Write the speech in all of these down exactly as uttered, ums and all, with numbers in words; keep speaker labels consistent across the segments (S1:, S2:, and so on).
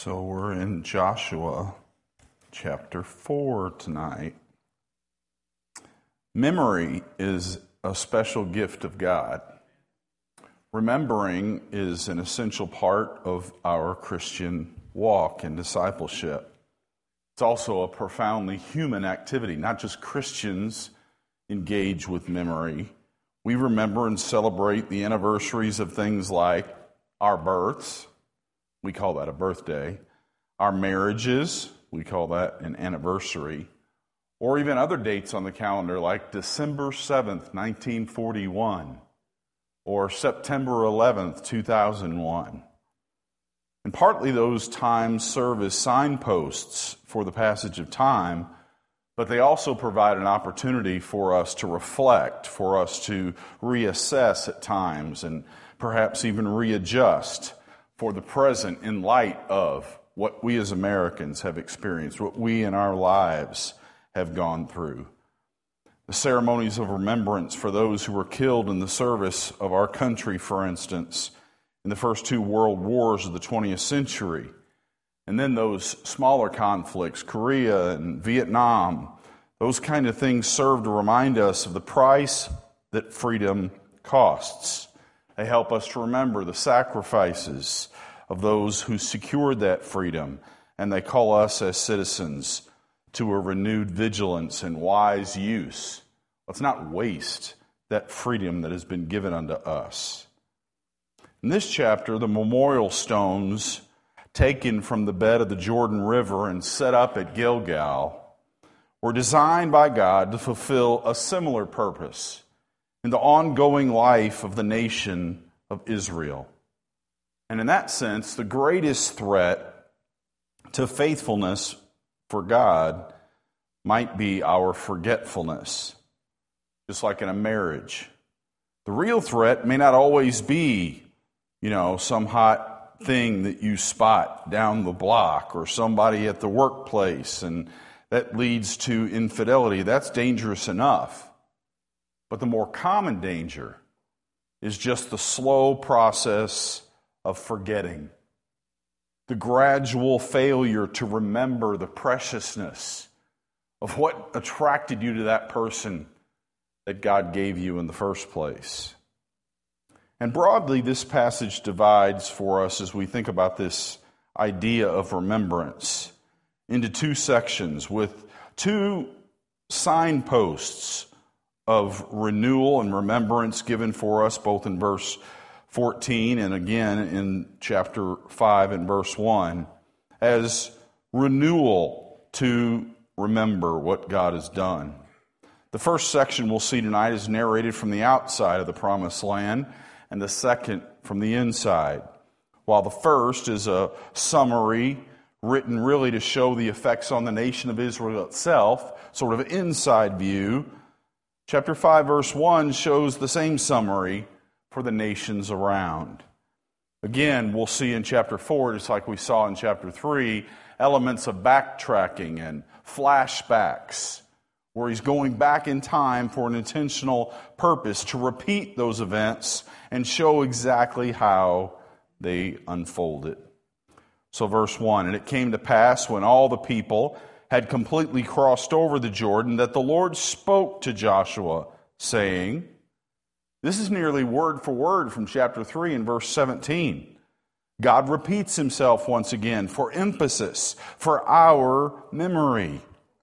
S1: So we're in Joshua chapter four tonight. Memory is a special gift of God. Remembering is an essential part of our Christian walk and discipleship. It's also a profoundly human activity. Not just Christians engage with memory. We remember and celebrate the anniversaries of things like our births. We call that a birthday. Our marriages, we call that an anniversary. Or even other dates on the calendar like December seventh, nineteen forty-one, or September eleventh, two thousand one. And partly those times serve as signposts for the passage of time, but they also provide an opportunity for us to reflect, for us to reassess at times, and perhaps even readjust for the present in light of what we as Americans have experienced, what we in our lives have gone through. The ceremonies of remembrance for those who were killed in the service of our country, for instance, in the first two world wars of the twentieth century, and then those smaller conflicts, Korea and Vietnam, those kind of things serve to remind us of the price that freedom costs. They help us to remember the sacrifices of those who secured that freedom, and they call us as citizens to a renewed vigilance and wise use. Let's not waste that freedom that has been given unto us. In this chapter, the memorial stones taken from the bed of the Jordan River and set up at Gilgal were designed by God to fulfill a similar purpose in the ongoing life of the nation of Israel. And in that sense, the greatest threat to faithfulness for God might be our forgetfulness, just like in a marriage. The real threat may not always be, you know, some hot thing that you spot down the block or somebody at the workplace, and that leads to infidelity. That's dangerous enough. But the more common danger is just the slow process of forgetting, the gradual failure to remember the preciousness of what attracted you to that person that God gave you in the first place. And broadly, this passage divides for us, as we think about this idea of remembrance, into two sections with two signposts of renewal and remembrance given for us, both in verse fourteen and again in chapter five and verse one, as renewal to remember what God has done. The first section we'll see tonight is narrated from the outside of the promised land, and the second from the inside. While the first is a summary written really to show the effects on the nation of Israel itself, sort of an inside view, chapter five, verse one shows the same summary for the nations around. Again, we'll see in chapter four, just like we saw in chapter three, elements of backtracking and flashbacks, where he's going back in time for an intentional purpose to repeat those events and show exactly how they unfolded. So verse one, and it came to pass when all the people had completely crossed over the Jordan that the Lord spoke to Joshua, saying, this is nearly word for word from chapter three and verse seventeen. God repeats himself once again for emphasis, for our memory.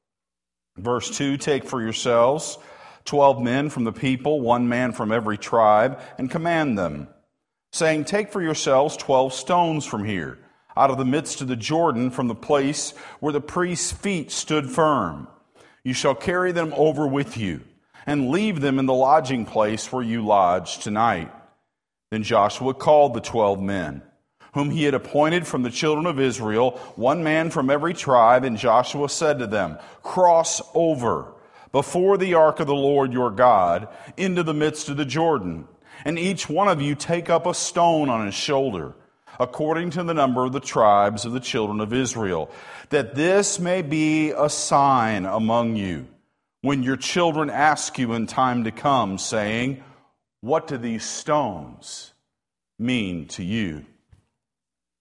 S1: Verse two, take for yourselves twelve men from the people, one man from every tribe, and command them, saying, take for yourselves twelve stones from here, out of the midst of the Jordan, from the place where the priest's feet stood firm. You shall carry them over with you, and leave them in the lodging place where you lodge tonight. Then Joshua called the twelve men, whom he had appointed from the children of Israel, one man from every tribe, and Joshua said to them, cross over before the ark of the Lord your God into the midst of the Jordan, and each one of you take up a stone on his shoulder, according to the number of the tribes of the children of Israel, that this may be a sign among you, when your children ask you in time to come, saying, what do these stones mean to you?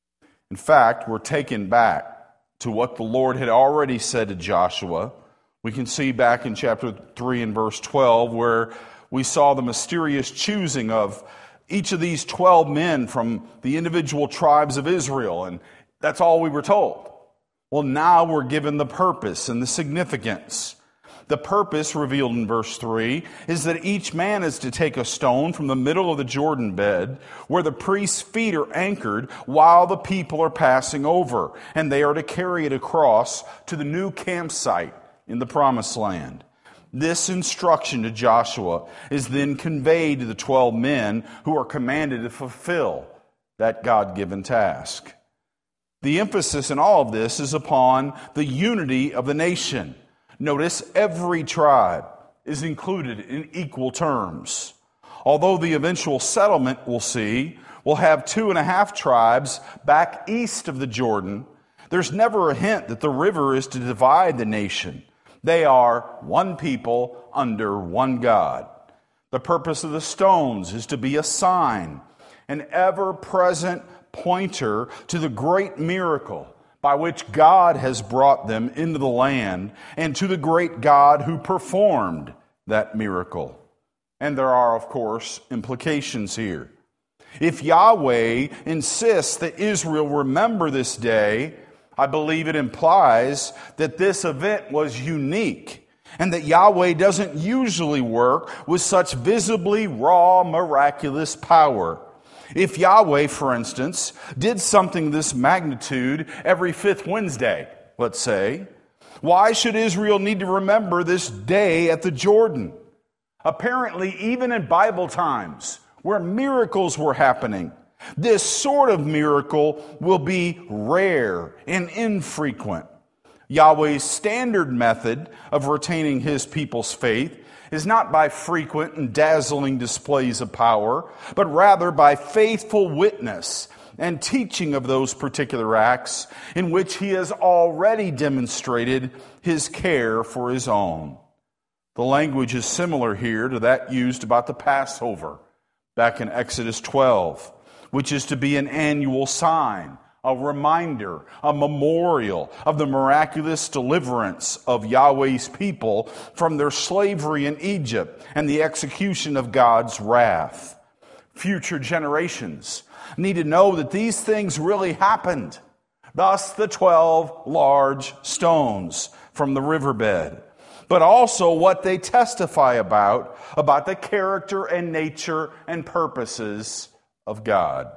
S1: In fact, we're taken back to what the Lord had already said to Joshua. We can see back in chapter three and verse twelve where we saw the mysterious choosing of each of these twelve men from the individual tribes of Israel, and that's all we were told. Well, now we're given the purpose and the significance. The purpose, revealed in verse three, is that each man is to take a stone from the middle of the Jordan bed where the priest's feet are anchored while the people are passing over, and they are to carry it across to the new campsite in the Promised Land. This instruction to Joshua is then conveyed to the twelve men who are commanded to fulfill that God-given task. The emphasis in all of this is upon the unity of the nation. Notice every tribe is included in equal terms. Although the eventual settlement, we'll see, will have two and a half tribes back east of the Jordan, there's never a hint that the river is to divide the nation. They are one people under one God. The purpose of the stones is to be a sign, an ever-present pointer to the great miracle by which God has brought them into the land, and to the great God who performed that miracle. And there are, of course, implications here. If Yahweh insists that Israel remember this day, I believe it implies that this event was unique, and that Yahweh doesn't usually work with such visibly raw, miraculous power. If Yahweh, for instance, did something of this magnitude every fifth Wednesday, let's say, why should Israel need to remember this day at the Jordan? Apparently, even in Bible times, where miracles were happening, this sort of miracle will be rare and infrequent. Yahweh's standard method of retaining his people's faith is not by frequent and dazzling displays of power, but rather by faithful witness and teaching of those particular acts in which he has already demonstrated his care for his own. The language is similar here to that used about the Passover back in Exodus twelve, which is to be an annual sign, a reminder, a memorial of the miraculous deliverance of Yahweh's people from their slavery in Egypt and the execution of God's wrath. Future generations need to know that these things really happened. Thus the twelve large stones from the riverbed, but also what they testify about, about the character and nature and purposes of God.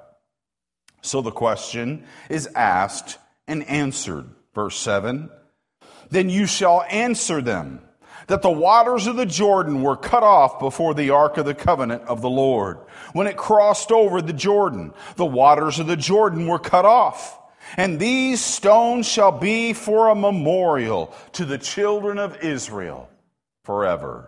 S1: So the question is asked and answered. Verse seven, then you shall answer them that the waters of the Jordan were cut off before the ark of the covenant of the Lord. When it crossed over the Jordan, the waters of the Jordan were cut off. And these stones shall be for a memorial to the children of Israel forever.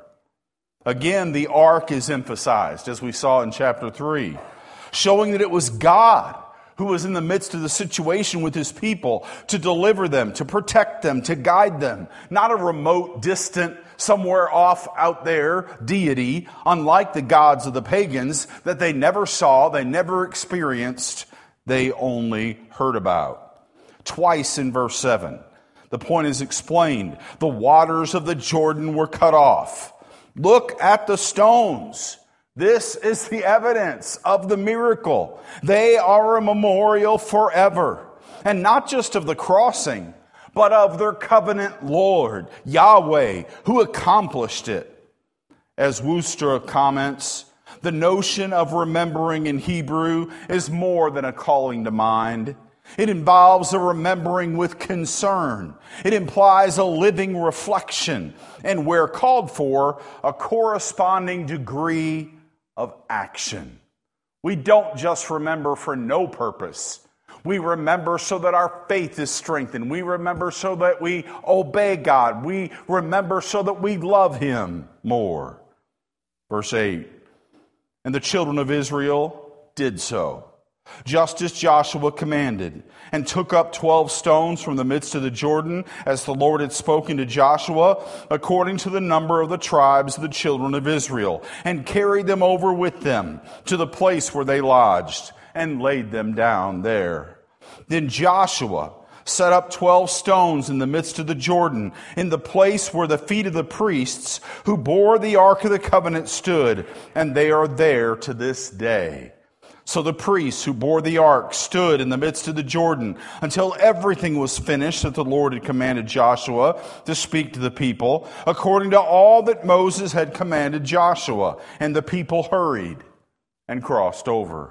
S1: Again, the ark is emphasized, as we saw in chapter three, showing that it was God who was in the midst of the situation with his people to deliver them, to protect them, to guide them. Not a remote, distant, somewhere off out there deity, unlike the gods of the pagans that they never saw, they never experienced, they only heard about. Twice in verse seven, the point is explained. The waters of the Jordan were cut off. Look at the stones. This is the evidence of the miracle. They are a memorial forever. And not just of the crossing, but of their covenant Lord, Yahweh, who accomplished it. As Worcester comments, the notion of remembering in Hebrew is more than a calling to mind. It involves a remembering with concern. It implies a living reflection, and where called for, a corresponding degree of action. We don't just remember for no purpose. We remember so that our faith is strengthened. We remember so that we obey God. We remember so that we love him more. Verse eight, and the children of Israel did so, just as Joshua commanded, and took up twelve stones from the midst of the Jordan, as the Lord had spoken to Joshua, according to the number of the tribes of the children of Israel, and carried them over with them to the place where they lodged, and laid them down there. Then Joshua set up twelve stones in the midst of the Jordan, in the place where the feet of the priests who bore the Ark of the Covenant stood, and they are there to this day. So the priests who bore the ark stood in the midst of the Jordan until everything was finished that the Lord had commanded Joshua to speak to the people, according to all that Moses had commanded Joshua. And the people hurried and crossed over.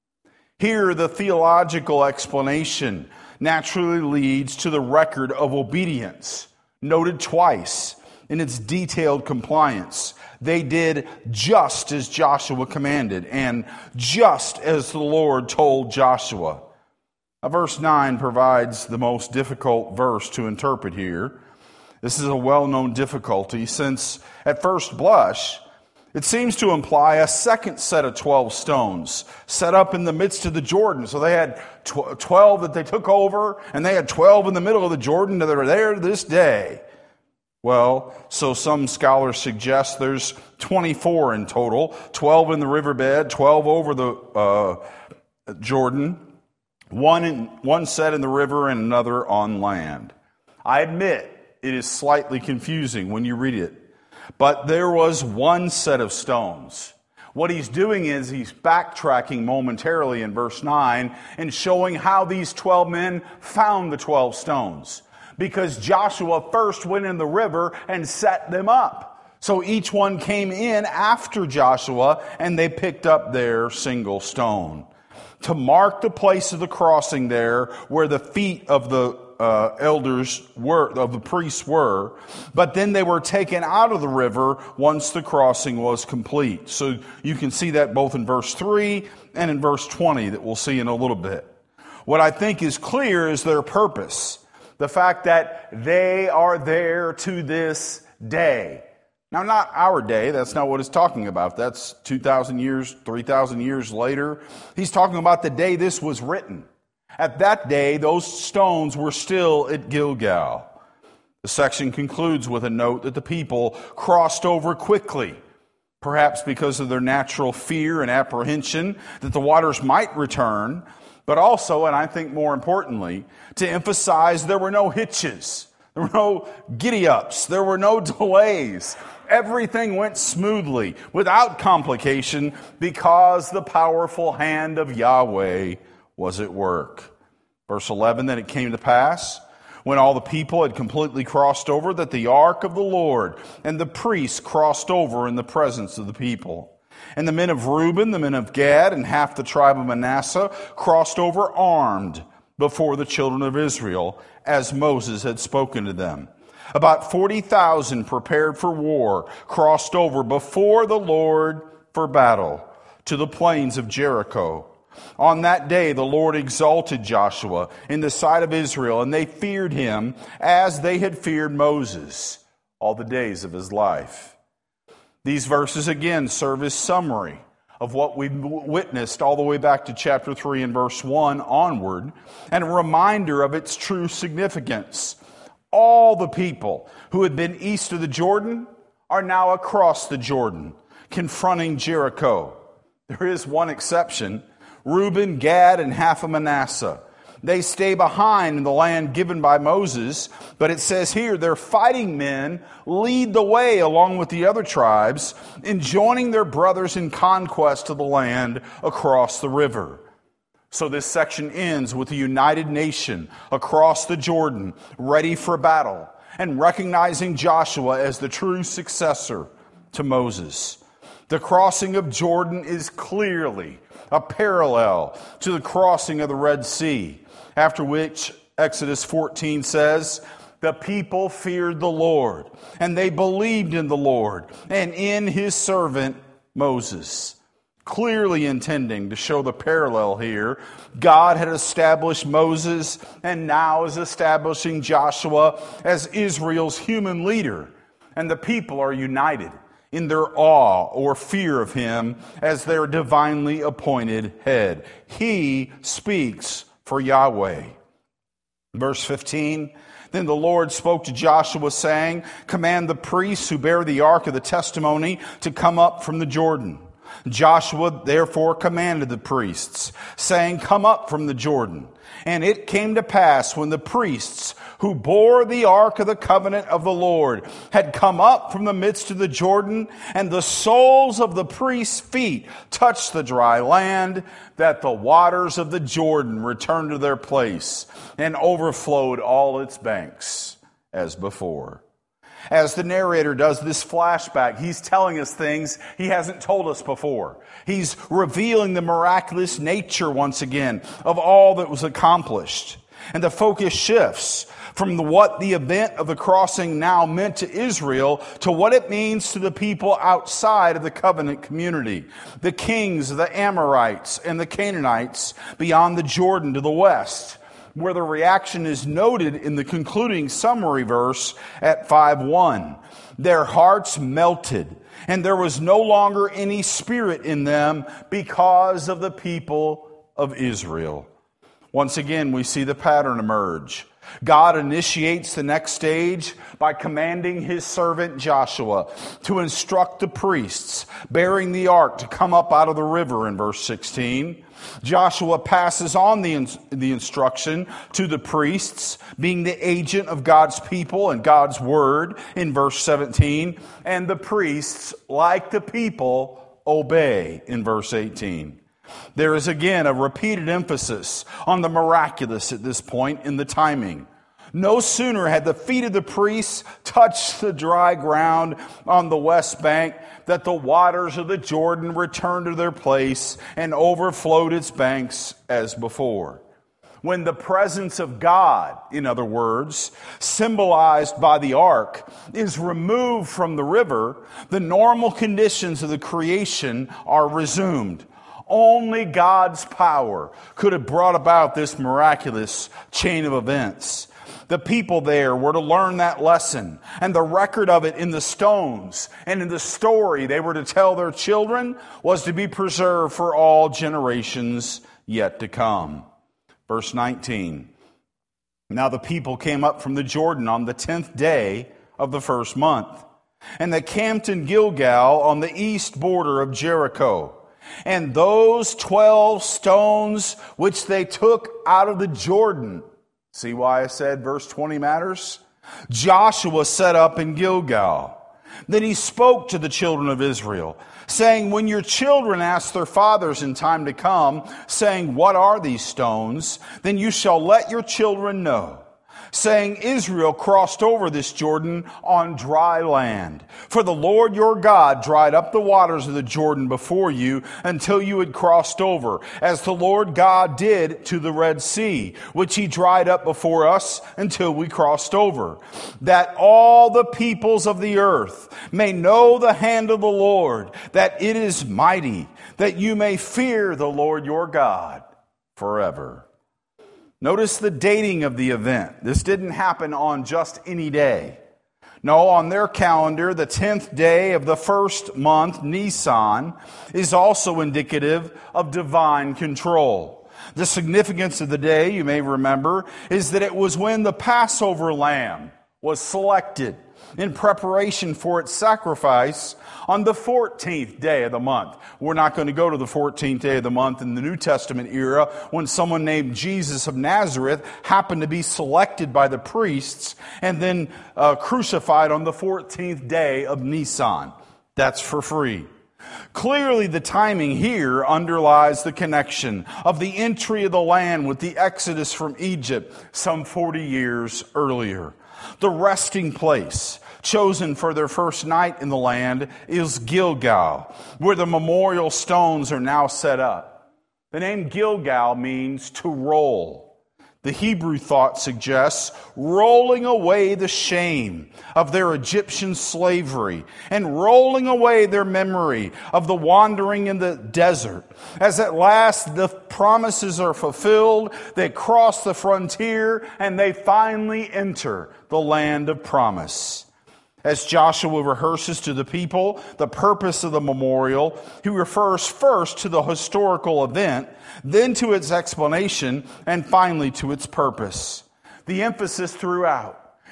S1: Here, the theological explanation naturally leads to the record of obedience, noted twice in its detailed compliance. They did just as Joshua commanded and just as the Lord told Joshua. Now, verse nine provides the most difficult verse to interpret here. This is a well-known difficulty since, at first blush, it seems to imply a second set of twelve stones set up in the midst of the Jordan. So they had tw- twelve that they took over, and they had twelve in the middle of the Jordan that are there to this day. Well, so some scholars suggest there's twenty-four in total, twelve in the riverbed, twelve over the uh, Jordan, one in, one set in the river and another on land. I admit it is slightly confusing when you read it, but there was one set of stones. What he's doing is he's backtracking momentarily in verse nine and showing how these twelve men found the twelve stones. Because Joshua first went in the river and set them up. So each one came in after Joshua, and they picked up their single stone. To mark the place of the crossing there, where the feet of the uh, elders were, of the priests were, but then they were taken out of the river once the crossing was complete. So you can see that both in verse three and in verse twenty that we'll see in a little bit. What I think is clear is their purpose. The fact that they are there to this day. Now, not our day. That's not what it's talking about. That's two thousand years, three thousand years later. He's talking about the day this was written. At that day, those stones were still at Gilgal. The section concludes with a note that the people crossed over quickly, perhaps because of their natural fear and apprehension that the waters might return, but also, and I think more importantly, to emphasize there were no hitches, there were no giddy-ups, there were no delays. Everything went smoothly, without complication, because the powerful hand of Yahweh was at work. Verse eleven, then it came to pass, when all the people had completely crossed over, that the ark of the Lord and the priests crossed over in the presence of the people. And the men of Reuben, the men of Gad, and half the tribe of Manasseh crossed over armed before the children of Israel, as Moses had spoken to them. About forty thousand prepared for war crossed over before the Lord for battle to the plains of Jericho. On that day the Lord exalted Joshua in the sight of Israel, and they feared him as they had feared Moses all the days of his life. These verses again serve as summary of what we've witnessed all the way back to chapter three and verse one onward, and a reminder of its true significance. All the people who had been east of the Jordan are now across the Jordan, confronting Jericho. There is one exception: Reuben, Gad, and half of Manasseh. They stay behind in the land given by Moses, but it says here their fighting men lead the way along with the other tribes in joining their brothers in conquest of the land across the river. So this section ends with a united nation across the Jordan, ready for battle, and recognizing Joshua as the true successor to Moses. The crossing of Jordan is clearly a parallel to the crossing of the Red Sea, after which Exodus fourteen says, the people feared the Lord, and they believed in the Lord and in his servant Moses. Clearly intending to show the parallel here, God had established Moses and now is establishing Joshua as Israel's human leader, and the people are united in their awe or fear of him as their divinely appointed head. He speaks for Yahweh. Verse fifteen, then the Lord spoke to Joshua, saying, command the priests who bear the ark of the testimony to come up from the Jordan. Joshua therefore commanded the priests, saying, come up from the Jordan. And it came to pass when the priests who bore the ark of the covenant of the Lord had come up from the midst of the Jordan, and the soles of the priests' feet touched the dry land, that the waters of the Jordan returned to their place and overflowed all its banks as before. As the narrator does this flashback, he's telling us things he hasn't told us before. He's revealing the miraculous nature once again of all that was accomplished. And the focus shifts from the, what the event of the crossing now meant to Israel to what it means to the people outside of the covenant community. The kings of the Amorites and the Canaanites beyond the Jordan to the west, where the reaction is noted in the concluding summary verse at five one. Their hearts melted, and there was no longer any spirit in them because of the people of Israel. Once again, we see the pattern emerge. God initiates the next stage by commanding his servant Joshua to instruct the priests bearing the ark to come up out of the river in verse sixteen. Joshua passes on the, the instruction to the priests, being the agent of God's people and God's word in verse seventeen. And the priests, like the people, obey in verse eighteen. There is again a repeated emphasis on the miraculous at this point in the timing. No sooner had the feet of the priests touched the dry ground on the west bank that the waters of the Jordan returned to their place and overflowed its banks as before. When the presence of God, in other words, symbolized by the ark, is removed from the river, the normal conditions of the creation are resumed. Only God's power could have brought about this miraculous chain of events. The people there were to learn that lesson, and the record of it in the stones and in the story they were to tell their children was to be preserved for all generations yet to come. Verse nineteen. Now the people came up from the Jordan on the tenth day of the first month, and they camped in Gilgal on the east border of Jericho. And those twelve stones which they took out of the Jordan, see why I said verse twenty matters? Joshua set up in Gilgal. Then he spoke to the children of Israel, saying, when your children ask their fathers in time to come, saying, what are these stones? Then you shall let your children know, saying, Israel crossed over this Jordan on dry land. For the Lord your God dried up the waters of the Jordan before you until you had crossed over, as the Lord God did to the Red Sea, which he dried up before us until we crossed over, that all the peoples of the earth may know the hand of the Lord, that it is mighty, that you may fear the Lord your God forever. Notice the dating of the event. This didn't happen on just any day. No, on their calendar, the tenth day of the first month, Nisan, is also indicative of divine control. The significance of the day, you may remember, is that it was when the Passover lamb was selected in preparation for its sacrifice on the fourteenth day of the month. We're not going to go to the fourteenth day of the month in the New Testament era when someone named Jesus of Nazareth happened to be selected by the priests and then uh, crucified on the fourteenth day of Nisan. That's for free. Clearly, the timing here underlies the connection of the entry of the land with the exodus from Egypt some forty years earlier. The resting place chosen for their first night in the land is Gilgal, where the memorial stones are now set up. The name Gilgal means to roll. The Hebrew thought suggests rolling away the shame of their Egyptian slavery and rolling away their memory of the wandering in the desert. As at last the promises are fulfilled, they cross the frontier and they finally enter the land of promise. As Joshua rehearses to the people the purpose of the memorial, he refers first to the historical event, then to its explanation, and finally to its purpose. The emphasis throughout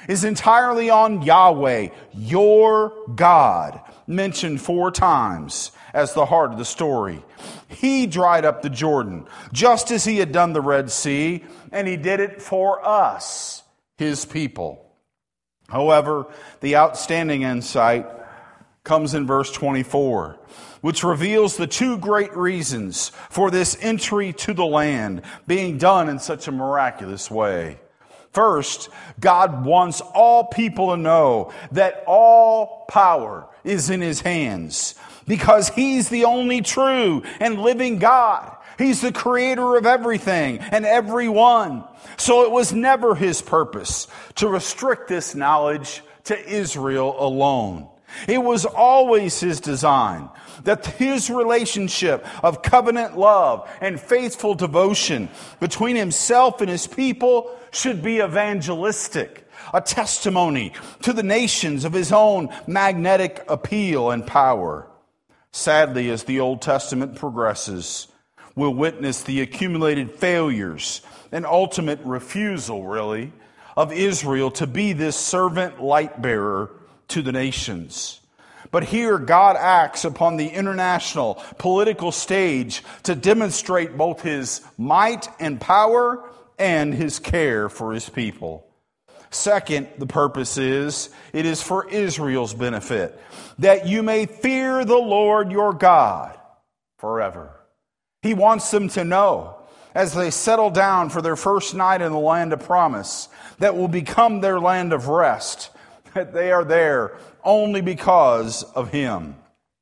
S1: is entirely on Yahweh, your God, mentioned four times as the heart of the story. He dried up the Jordan, just as he had done the Red Sea, and he did it for us, his people. However, the outstanding insight comes in verse twenty-four, which reveals the two great reasons for this entry to the land being done in such a miraculous way. First, God wants all people to know that all power is in his hands because he's the only true and living God. He's the creator of everything and everyone. So it was never his purpose to restrict this knowledge to Israel alone. It was always his design that his relationship of covenant love and faithful devotion between himself and his people should be evangelistic, a testimony to the nations of his own magnetic appeal and power. Sadly, as the Old Testament progresses, we'll witness the accumulated failures and ultimate refusal, really, of Israel to be this servant light bearer to the nations. But here God acts upon the international political stage to demonstrate both his might and power and his care for his people. Second, the purpose is, it is for Israel's benefit, that you may fear the Lord your God forever. He wants them to know, as they settle down for their first night in the land of promise, that will become their land of rest, that they are there only because of him.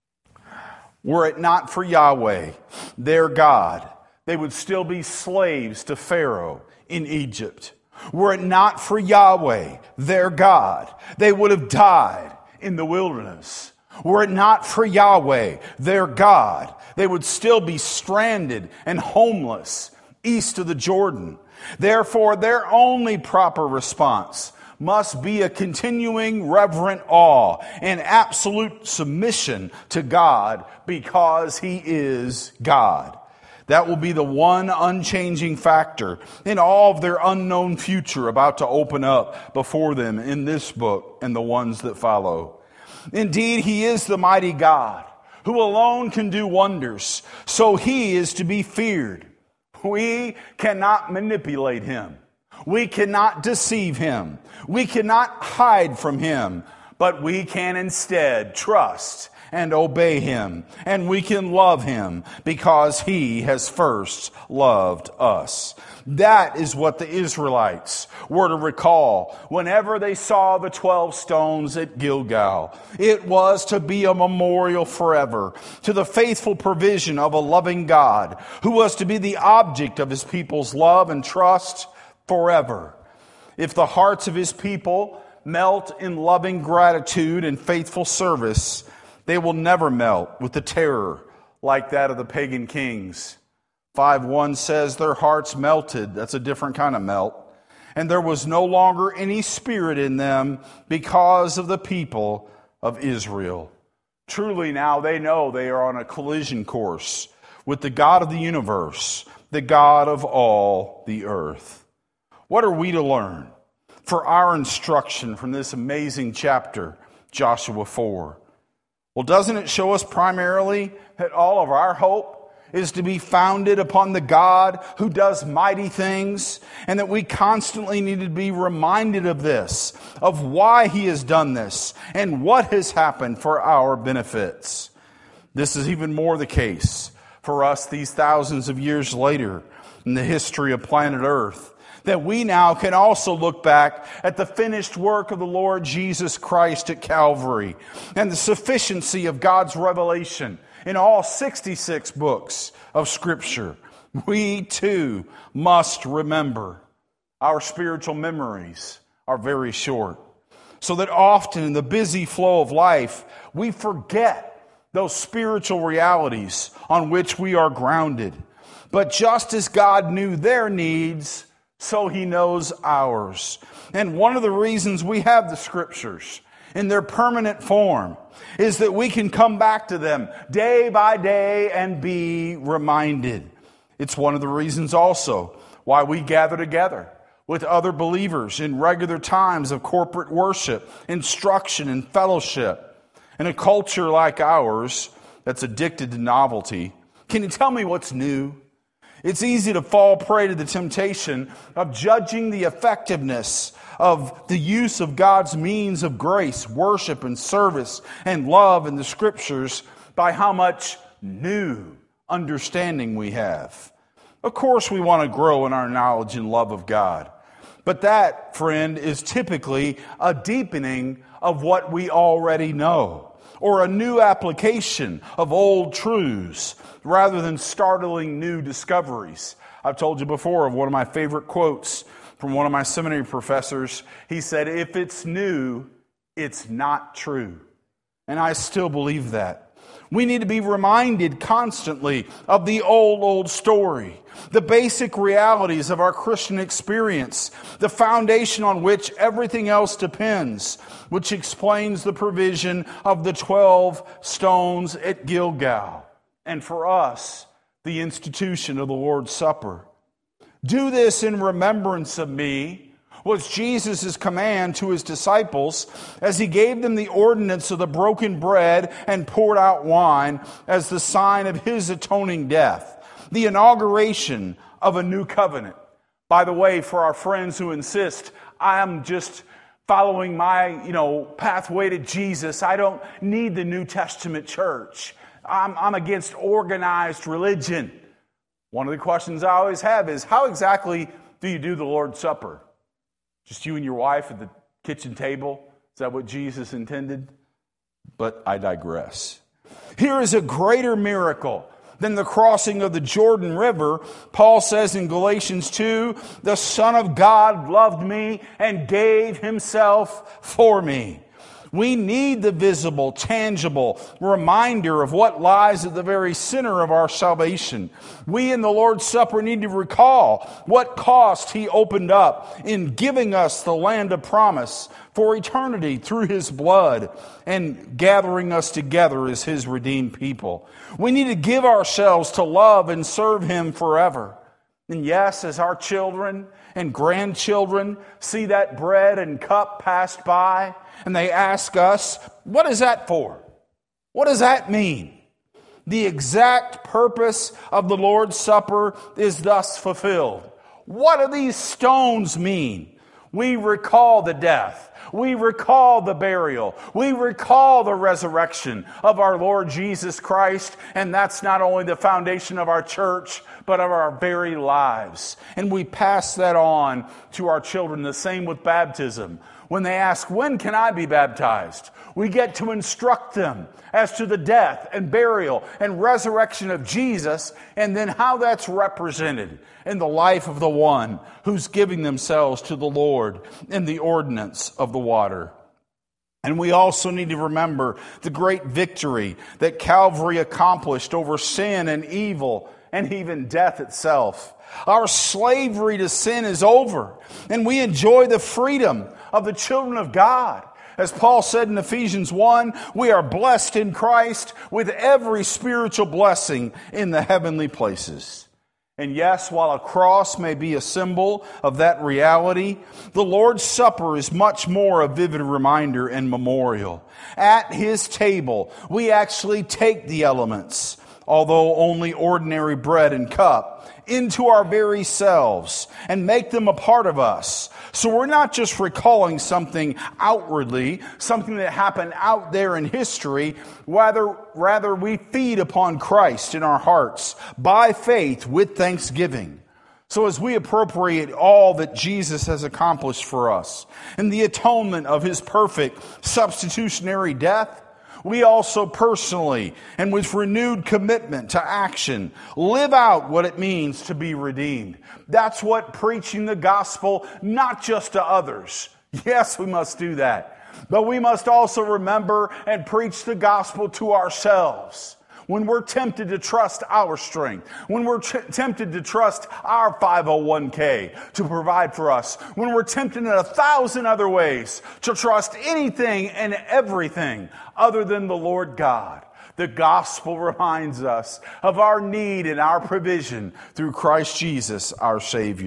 S1: Were it not for Yahweh, their God, they would still be slaves to Pharaoh in Egypt. Were it not for Yahweh, their God, they would have died in the wilderness. Were it not for Yahweh, their God, they would still be stranded and homeless east of the Jordan. Therefore, their only proper response must be a continuing reverent awe and absolute submission to God because he is God. That will be the one unchanging factor in all of their unknown future about to open up before them in this book and the ones that follow. Indeed, he is the mighty God who alone can do wonders, so he is to be feared. We cannot manipulate him. We cannot deceive him. We cannot hide from him, but we can instead trust and obey him, and we can love him because he has first loved us. That is what the Israelites were to recall whenever they saw the twelve stones at Gilgal. It was to be a memorial forever to the faithful provision of a loving God who was to be the object of his people's love and trust forever. If the hearts of his people melt in loving gratitude and faithful service, they will never melt with the terror like that of the pagan kings. five one says their hearts melted. That's a different kind of melt. And there was no longer any spirit in them because of the people of Israel. Truly now they know they are on a collision course with the God of the universe, the God of all the earth. What are we to learn for our instruction from this amazing chapter, Joshua four? Well, doesn't it show us primarily that all of our hope is to be founded upon the God who does mighty things, and that we constantly need to be reminded of this, of why he has done this, and what has happened for our benefits? This is even more the case for us these thousands of years later in the history of planet Earth, that we now can also look back at the finished work of the Lord Jesus Christ at Calvary and the sufficiency of God's revelation in all sixty-six books of Scripture. We too must remember our spiritual memories are very short, so that often in the busy flow of life we forget those spiritual realities on which we are grounded. But just as God knew their needs, so he knows ours. And one of the reasons we have the Scriptures in their permanent form is that we can come back to them day by day and be reminded. It's one of the reasons also why we gather together with other believers in regular times of corporate worship, instruction, and fellowship. In a culture like ours that's addicted to novelty, can you tell me what's new? It's easy to fall prey to the temptation of judging the effectiveness of the use of God's means of grace, worship, and service, and love in the Scriptures by how much new understanding we have. Of course, we want to grow in our knowledge and love of God. But that, friend, is typically a deepening of what we already know, or a new application of old truths, rather than startling new discoveries. I've told you before of one of my favorite quotes from one of my seminary professors. He said, "If it's new, it's not true." And I still believe that. We need to be reminded constantly of the old, old story, the basic realities of our Christian experience, the foundation on which everything else depends, which explains the provision of the twelve stones at Gilgal, and for us, the institution of the Lord's Supper. "Do this in remembrance of me," was Jesus' command to his disciples as he gave them the ordinance of the broken bread and poured out wine as the sign of his atoning death, the inauguration of a new covenant. By the way, for our friends who insist, I'm just following my, you know, pathway to Jesus, I don't need the New Testament church. I'm, I'm against organized religion. One of the questions I always have is, how exactly do you do the Lord's Supper? Just you and your wife at the kitchen table? Is that what Jesus intended? But I digress. Here is a greater miracle than the crossing of the Jordan River. Paul says in Galatians two, "The Son of God loved me and gave himself for me." We need the visible, tangible reminder of what lies at the very center of our salvation. We in the Lord's Supper need to recall what cost he opened up in giving us the land of promise for eternity through his blood and gathering us together as his redeemed people. We need to give ourselves to love and serve him forever. And yes, as our children and grandchildren see that bread and cup passed by, and they ask us, what is that for? What does that mean? The exact purpose of the Lord's Supper is thus fulfilled. What do these stones mean? We recall the death. We recall the burial. We recall the resurrection of our Lord Jesus Christ. And that's not only the foundation of our church, but of our very lives. And we pass that on to our children. The same with baptism. When they ask, when can I be baptized? We get to instruct them as to the death and burial and resurrection of Jesus, and then how that's represented in the life of the one who's giving themselves to the Lord in the ordinance of the water. And we also need to remember the great victory that Calvary accomplished over sin and evil and even death itself. Our slavery to sin is over, and we enjoy the freedom of the children of God. As Paul said in Ephesians one, we are blessed in Christ with every spiritual blessing in the heavenly places. And yes, while a cross may be a symbol of that reality, the Lord's Supper is much more a vivid reminder and memorial. At his table, we actually take the elements, although only ordinary bread and cup, into our very selves and make them a part of us. So we're not just recalling something outwardly, something that happened out there in history. Rather, rather we feed upon Christ in our hearts by faith with thanksgiving. So as we appropriate all that Jesus has accomplished for us and the atonement of his perfect substitutionary death, we also personally, and with renewed commitment to action, live out what it means to be redeemed. That's what preaching the gospel, not just to others. Yes, we must do that. But we must also remember and preach the gospel to ourselves. When we're tempted to trust our strength, when we're t- tempted to trust our five oh one k to provide for us, when we're tempted in a thousand other ways to trust anything and everything other than the Lord God, the gospel reminds us of our need and our provision through Christ Jesus, our Savior.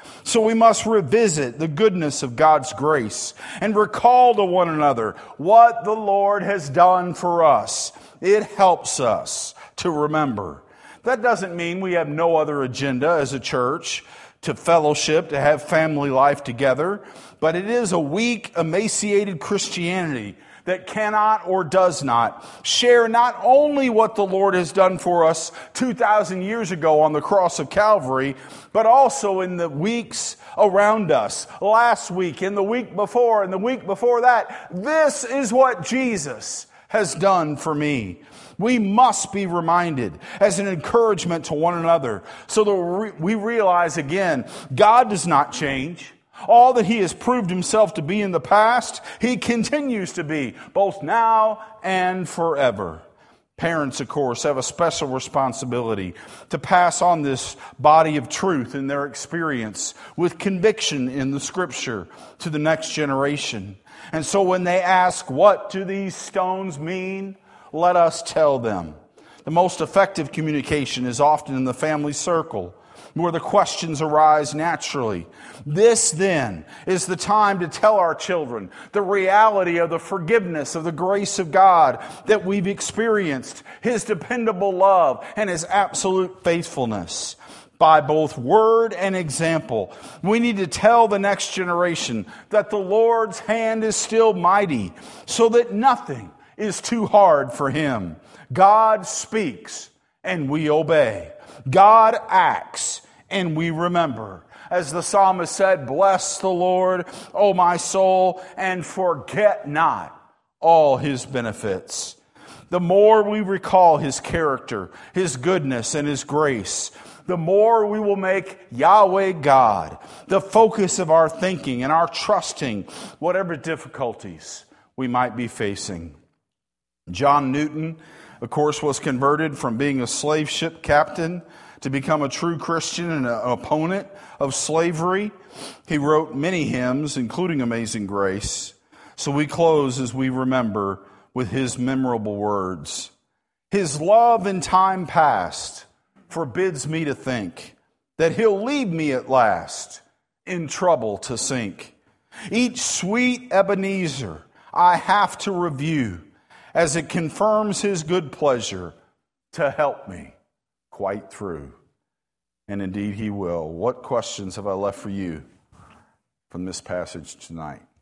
S2: So we must revisit the goodness of God's grace and recall to one another what the Lord has done for us. It helps us to remember. That doesn't mean we have no other agenda as a church to fellowship, to have family life together, but it is a weak, emaciated Christianity that cannot or does not share not only what the Lord has done for us two thousand years ago on the cross of Calvary, but also in the weeks around us, last week, in the week before, and the week before that. This is what Jesus has done for me. We must be reminded as an encouragement to one another so that we realize again, God does not change. All that He has proved Himself to be in the past, He continues to be, both now and forever. Parents, of course, have a special responsibility to pass on this body of truth in their experience with conviction in the Scripture to the next generation. And so when they ask, what do these stones mean? Let us tell them. The most effective communication is often in the family circle, where the questions arise naturally. This, then, is the time to tell our children the reality of the forgiveness, of the grace of God that we've experienced, His dependable love, and His absolute faithfulness. By both word and example, we need to tell the next generation that the Lord's hand is still mighty, so that nothing is too hard for Him. God speaks, and we obey. God acts, and we remember. As the psalmist said, bless the Lord, O my soul, and forget not all His benefits. The more we recall His character, His goodness, and His grace, the more we will make Yahweh God the focus of our thinking and our trusting, whatever difficulties we might be facing. John Newton, of course, was converted from being a slave ship captain to become a true Christian and an opponent of slavery. He wrote many hymns, including Amazing Grace. So we close as we remember with his memorable words. His love in time past forbids me to think that He'll leave me at last in trouble to sink. Each sweet Ebenezer I have to review, as it confirms His good pleasure to help me quite through. And indeed He will. What questions have I left for you from this passage tonight?